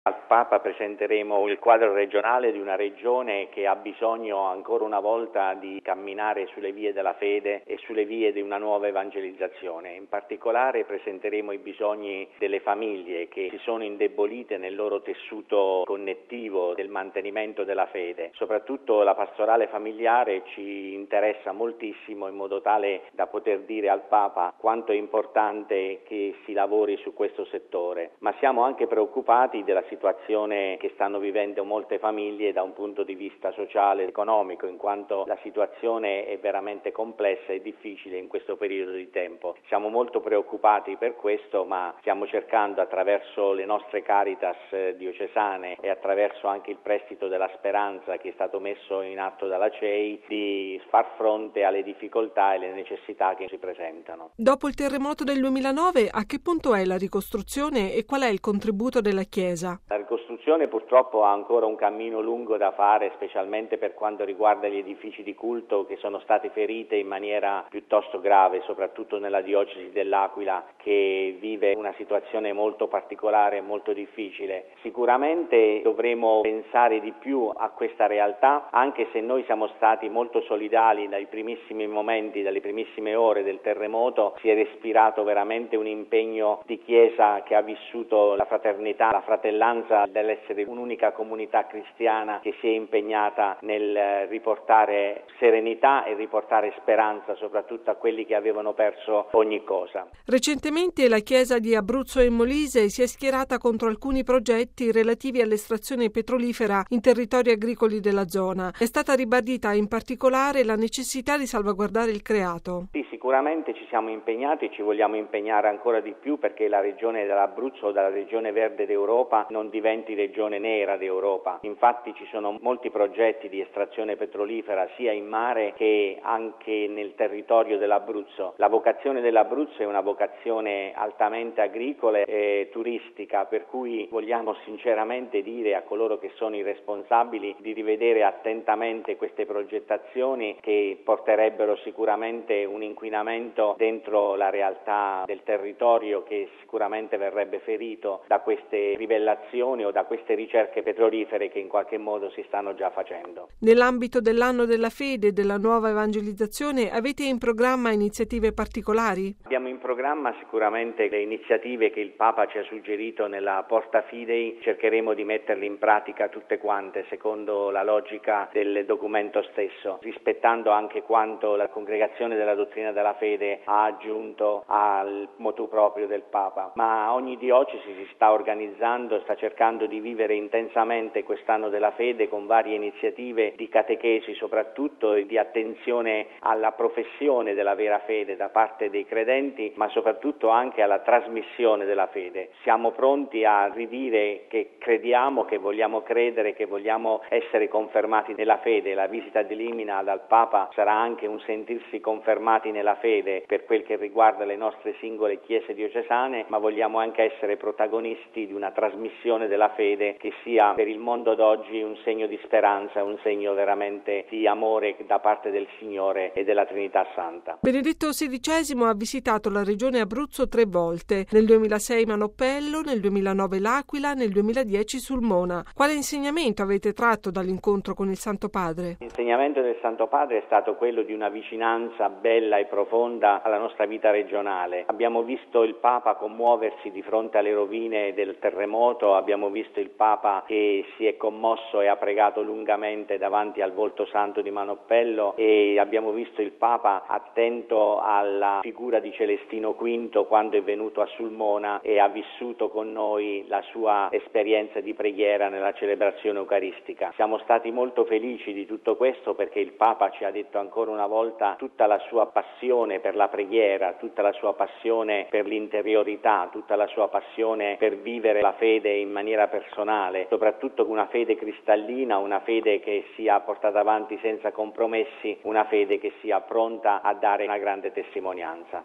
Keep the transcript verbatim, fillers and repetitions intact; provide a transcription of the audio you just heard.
Al Papa presenteremo il quadro regionale di una regione che ha bisogno ancora una volta di camminare sulle vie della fede e sulle vie di una nuova evangelizzazione. In particolare presenteremo i bisogni delle famiglie che si sono indebolite nel loro tessuto connettivo del mantenimento della fede. Soprattutto la pastorale familiare ci interessa moltissimo, in modo tale da poter dire al Papa quanto è importante che si lavori su questo settore, ma siamo anche preoccupati della situazione che stanno vivendo molte famiglie da un punto di vista sociale e economico, in quanto la situazione è veramente complessa e difficile in questo periodo di tempo. Siamo molto preoccupati per questo, ma stiamo cercando attraverso le nostre Caritas diocesane e attraverso anche il prestito della speranza che è stato messo in atto dalla C E I di far fronte alle difficoltà e alle necessità che si presentano. Dopo il terremoto del duemilanove, a che punto è la ricostruzione e qual è il contributo della Chiesa? La ricostruzione purtroppo ha ancora un cammino lungo da fare, specialmente per quanto riguarda gli edifici di culto che sono stati feriti in maniera piuttosto grave, soprattutto nella diocesi dell'Aquila, che vive una situazione molto particolare e molto difficile. Sicuramente dovremo pensare di più a questa realtà, anche se noi siamo stati molto solidali dai primissimi momenti, dalle primissime ore del terremoto. Si è respirato veramente un impegno di Chiesa che ha vissuto la fraternità, la fratellanza dell'essere un'unica comunità cristiana che si è impegnata nel riportare serenità e riportare speranza soprattutto a quelli che avevano perso ogni cosa. Recentemente la Chiesa di Abruzzo e Molise si è schierata contro alcuni progetti relativi all'estrazione petrolifera in territori agricoli della zona. È stata ribadita in particolare la necessità di salvaguardare il creato. Sì, sicuramente ci siamo impegnati e ci vogliamo impegnare ancora di più perché la regione dell'Abruzzo, dalla regione verde d'Europa, non diventi regione nera d'Europa. Infatti ci sono molti progetti di estrazione petrolifera sia in mare che anche nel territorio dell'Abruzzo. La vocazione dell'Abruzzo è una vocazione altamente agricola e turistica, per cui vogliamo sinceramente dire a coloro che sono i responsabili di rivedere attentamente queste progettazioni che porterebbero sicuramente un inquinamento dentro la realtà del territorio che sicuramente verrebbe ferito da queste rivellazioni o da queste ricerche petrolifere che in qualche modo si stanno già facendo. Nell'ambito dell'anno della fede e della nuova evangelizzazione avete in programma iniziative particolari? Abbiamo in programma sicuramente le iniziative che il Papa ci ha suggerito nella Porta Fidei, cercheremo di metterle in pratica tutte quante secondo la logica del documento stesso, rispettando anche quanto la Congregazione della Dottrina della Fede ha aggiunto al motu proprio del Papa. Ma ogni diocesi si sta organizzando, sta cercando di vivere intensamente quest'anno della fede con varie iniziative di catechesi soprattutto e di attenzione alla professione della vera fede da parte dei credenti, ma soprattutto anche alla trasmissione della fede. Siamo pronti a ridire che crediamo, che vogliamo credere, che vogliamo essere confermati nella fede. La visita di Limina dal Papa sarà anche un sentirsi confermati nella fede per quel che riguarda le nostre singole chiese diocesane, ma vogliamo anche essere protagonisti di una trasmissione della fede che sia per il mondo d'oggi un segno di speranza, un segno veramente di amore da parte del Signore e della Trinità Santa. Benedetto sedicesimo ha visitato la regione Abruzzo tre volte, nel duemilasei Manoppello, nel duemilanove L'Aquila, nel duemiladieci Sulmona. Quale insegnamento avete tratto dall'incontro con il Santo Padre? L'insegnamento del Santo Padre è stato quello di una vicinanza bella e profonda alla nostra vita regionale. Abbiamo visto il Papa commuoversi di fronte alle rovine del terremoto, abbiamo visto il Papa che si è commosso e ha pregato lungamente davanti al volto santo di Manoppello e abbiamo visto il Papa attento alla figura di Celestino quinto quando è venuto a Sulmona e ha vissuto con noi la sua esperienza di preghiera nella celebrazione eucaristica. Siamo stati molto felici di tutto questo perché il Papa ci ha detto ancora una volta tutta la sua passione per la preghiera, tutta la sua passione per l'interiorità, tutta la sua passione per vivere la fede in maniera personale, soprattutto una fede cristallina, una fede che sia portata avanti senza compromessi, una fede che sia pronta a dare una grande testimonianza.